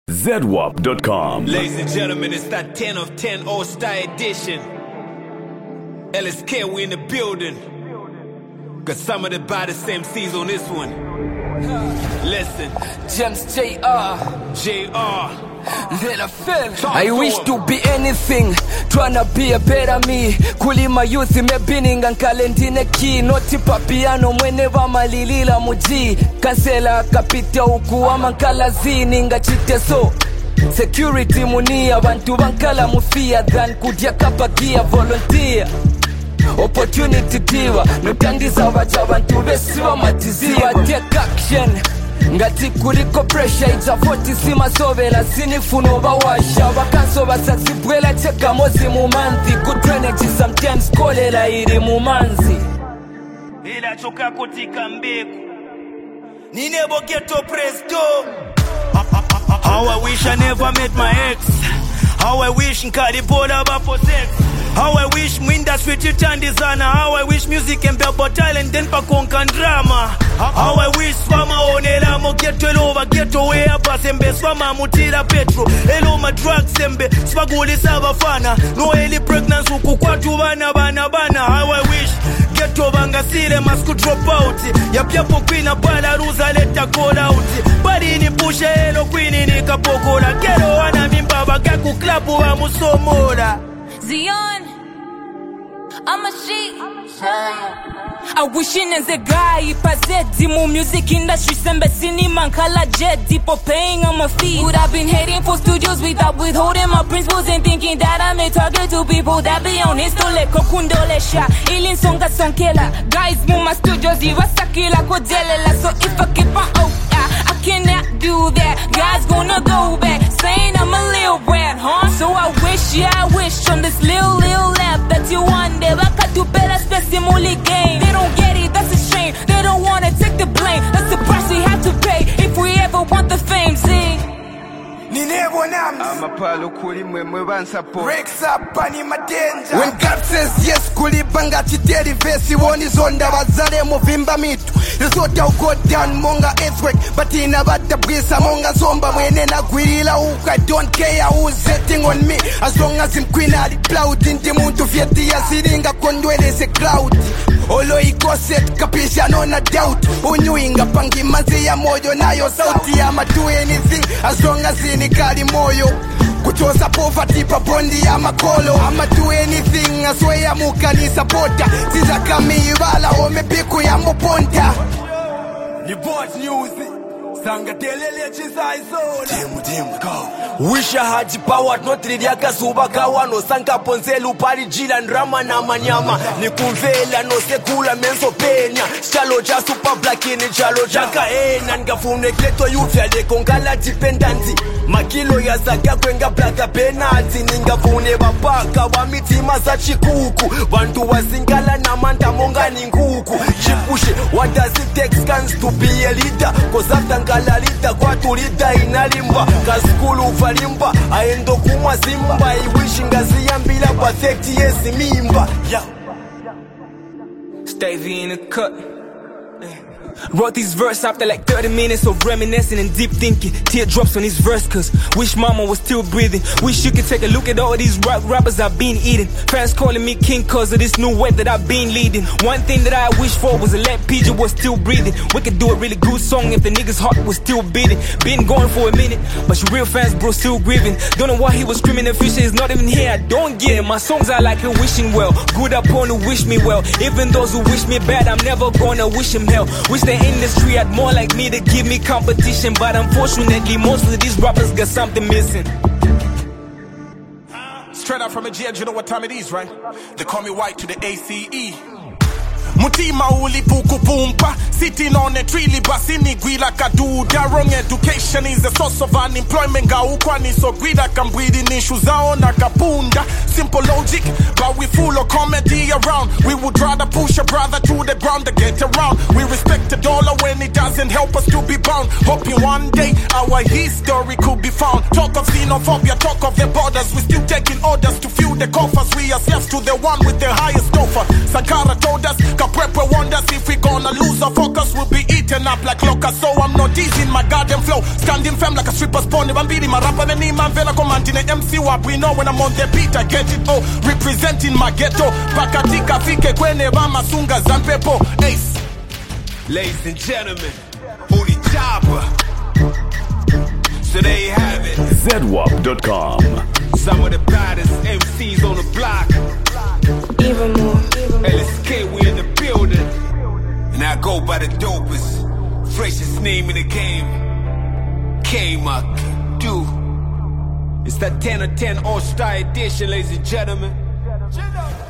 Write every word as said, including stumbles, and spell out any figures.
Z W A P dot com. Ladies and gentlemen, it's that ten of ten All-Star Edition. L S K, we in the building. Got some of the baddest M Cs on this one. Listen. James J R J R I wish to be anything, tryna be a better me. Kulima youth mebininga nkalendine ki. Noti papiano mwene wa malilila muji. Kansela kapita ukuwa mankalazini ngachite so. Security munia bantu bankala mufia than kudya kapagia volunteer. Opportunity diva nutandiza wacha bantu besi wa matiziwa. Take action ngati kuliko pressure ita forty sima sovela sinifuno bawasha bakanso basasibwela cheka mozi mu manzi good energy sometimes kolela iri mu manzi ila choka kutika mbeku ninebo ghetto presto. How I wish I never met my ex. How I wish nkalipola bapo sex. How I wish mwinda switch itandizana. How I wish music and bebo talent then pa konka drama. How I wish swama onela mo ghetto elova ghetto way up sembe swama mutira petro elo ma drugs sembe swaguli sabafana no eli pregnancy ukukwatu bana bana bana. How I wish ghetto bangasile masku drop out yapyapo queen bala ruza leta call out bali ni pushe elo queen ni kapokola ghetto wana mimba bakaku club wa musomola Zion, I'm a she. I wish in as a guy, Pazedi, mu music industry, sembe cinema, kala jet, deepo paying on my feet. Would I've been hating for studios without withholding my principles and thinking that I may target to people that be on Installe, kokundole sha, ilin songa sonkela. Guys, mu my studios, iwasakila kodelela. So if I keep on oh yeah, I cannot do that. Guys gonna go back, saying I'm a little brat, huh? So I wish, yeah, I wish on this little, little lap that you won there. I got to better specimuli game. They don't get it, that's a shame. They don't wanna take the blame. That's the price we have to pay if we ever want the fame, see? Ninebo nams amapalo kuli mwemwe bansapo Rex up ani madenja. When God says yes kuli banga chiteri vesi woni zonda bazale muvimba mitu Risota ugo down monga earthquake but ina bata brisa monga zomba mwene na gwirila uka. I don't care who's setting on me as long as I'm queen ali cloud inti muntu fieti ya siringa kondwele se cloud olo iko set kapisha no na doubt unyuinga pangi mazi ya moyo nayo sauti ya ma do anything as long as inikali moyo kutoza poverty pa bondi ya makolo. I'ma do anything I swear mukani supporta Ziza kami ibala omepiku ya moponta Ni boys news Sanga telele chisa isola Demu demu go. Wish I had the power, not really akasuba no sanka ponzelu pari jila ndrama na manyama. Ni kuvela no sekula menso penya. Chalo cha super black in chalo cha kaena. Ngafune kleto yufya de kongala dependancy. Makilo ya zaka kwenga blaka penalty. Ningafune bapaka wa mitima za chikuku. Bantu wasingala na manda monga ninguku. Chipushe, what does it take scans to be a leader? Cause after ngalalita kwa tulita inalimba. Kaskulu ufalimba, aendo kumwa simba. I wish ngazi yambila perfect yes mimba. Yo Stevie in the cut. Wrote these verses after like thirty minutes of reminiscing and deep thinking. Teardrops on this verse cause wish mama was still breathing. Wish you could take a look at all these rap rappers I've been eating. Fans calling me king cause of this new wave that I've been leading. One thing that I wish for was a let P J was still breathing. We could do a really good song if the nigga's heart was still beating. Been going for a minute, but your real fans bro still grieving. Don't know why he was screaming and Fisher is not even here. I don't get it, my songs are like a wishing well. Good upon who wish me well. Even those who wish me bad, I'm never gonna wish him hell. Wish the industry had more like me to give me competition. But unfortunately, most of these rappers got something missing. Straight out from a jail, you know what time it is, right? They call me white to the A C E. Mutima uli puku pumpa sitting on a tree basini gwila kaduda. Wrong education is the source of unemployment. Ga ukwani so gwila kambwidi nishu zao na kapunda. Simple logic, but we full of comedy around. We would rather push a brother to the ground to get around. We respect the dollar when it doesn't help us to be bound. Hoping one day our history could be found. Talk of xenophobia, talk of the borders. We still taking orders to fuel the coffers. We are slaves to the one with the highest offer. Sankara told us, Kapwepe wonders if we gonna lose our focus. We'll be eaten turn up like locker, so I'm not easy in my goddamn flow. Standing firm like a stripper spawn. If I'm beating my rapper, then man vela commanding the M C wap. We know when I'm on the beat, I get it all. Representing my ghetto. Bakatika fike kwene bama sunga zanpepo. Ace. Ladies and gentlemen, Holy Chopper. So there you have it. zedwap dot com. Some of the baddest M Cs on the block. Even more. L S K, we in the building. And I go by the dopest, freshest name in the game. K-Muck, do. It's that ten of ten All-Star edition, ladies and gentlemen.